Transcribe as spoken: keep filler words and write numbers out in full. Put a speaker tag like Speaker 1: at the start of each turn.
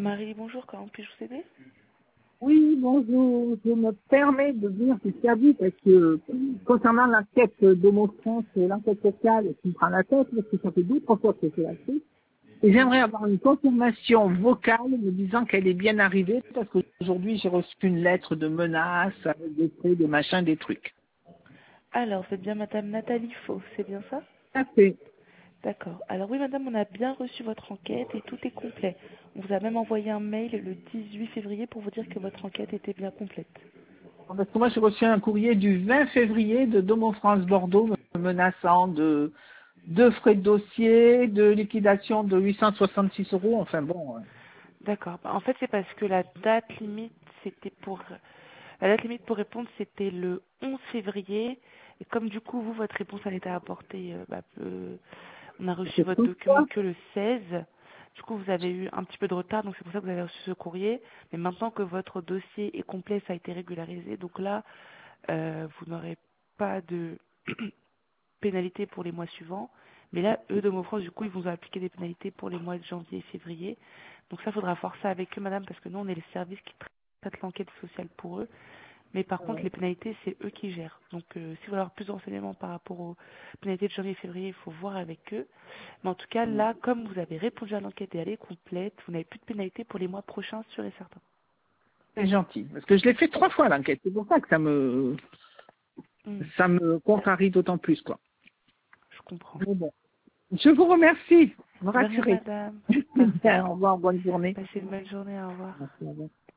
Speaker 1: Marie, bonjour, comment puis-je vous aider?
Speaker 2: Oui, bonjour. Je me permets de venir vous servir parce que concernant l'enquête de mon France, l'enquête sociale qui me prend la tête, parce que ça fait deux, trois fois que c'est là-dessus. Et j'aimerais avoir une confirmation vocale me disant qu'elle est bien arrivée parce qu'aujourd'hui j'ai reçu une lettre de menace avec des trucs, des machins, des trucs.
Speaker 1: Alors, c'est bien Madame Nathalie Faux, c'est bien ça?
Speaker 2: Ça fait.
Speaker 1: D'accord. Alors oui, Madame, on a bien reçu votre enquête et tout est complet. On vous a même envoyé un mail le dix-huit février pour vous dire que votre enquête était bien complète.
Speaker 2: Parce que moi j'ai reçu un courrier du vingt février de Domo France Bordeaux me menaçant de de frais de dossier, de liquidation de huit cent soixante-six euros, enfin bon. euh.
Speaker 1: D'accord. Bah, en fait, c'est parce que la date limite, c'était pour... La date limite pour répondre, c'était le onze février. Et comme du coup, vous, votre réponse, elle était apportée, euh, bah, euh, on a reçu
Speaker 2: C'est
Speaker 1: votre
Speaker 2: tout
Speaker 1: document
Speaker 2: ça.
Speaker 1: que le seize. Du coup, vous avez eu un petit peu de retard, donc c'est pour ça que vous avez reçu ce courrier. Mais maintenant que votre dossier est complet, ça a été régularisé. Donc là, euh, vous n'aurez pas de pénalité pour les mois suivants. Mais là, eux, de France, du coup, ils vont vous appliquer des pénalités pour les mois de janvier et février. Donc ça, faudra voir ça avec eux, madame, parce que nous, on est le service qui traite l'enquête sociale pour eux. Mais par contre, les pénalités, c'est eux qui gèrent. Donc, euh, si vous voulez avoir plus d'enseignements par rapport aux pénalités de janvier et février, il faut voir avec eux. Mais en tout cas, là, comme vous avez répondu à l'enquête et elle est complète, vous n'avez plus de pénalités pour les mois prochains, sûr et certain.
Speaker 2: C'est gentil. Parce que je l'ai fait trois fois l'enquête. C'est pour ça que ça me
Speaker 1: Hmm,
Speaker 2: ça me contrarie d'autant plus, quoi.
Speaker 1: je comprends.
Speaker 2: Mais bon. Je vous remercie. Vous me
Speaker 1: De rien,
Speaker 2: rassurez.
Speaker 1: madame.
Speaker 2: Bien,
Speaker 1: Parfait.
Speaker 2: au revoir, bonne journée.
Speaker 1: Passez une bonne journée. Au revoir.
Speaker 2: Merci, au revoir.